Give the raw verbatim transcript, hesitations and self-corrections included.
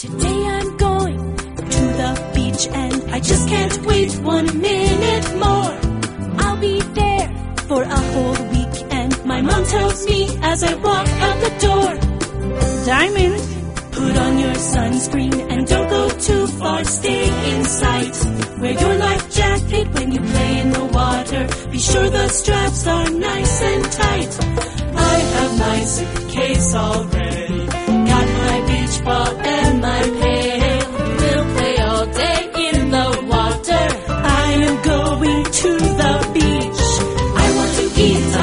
Today I'm going to the beach and I just can't wait one minute more. I'll be there for a whole week and my mom tells me as I walk out the door, Diamond, put on your sunscreen and don't go too far, stay in sight. Wear your life jacket when you play in the water, be sure the straps are nice and tight. I have my suitcase all ready.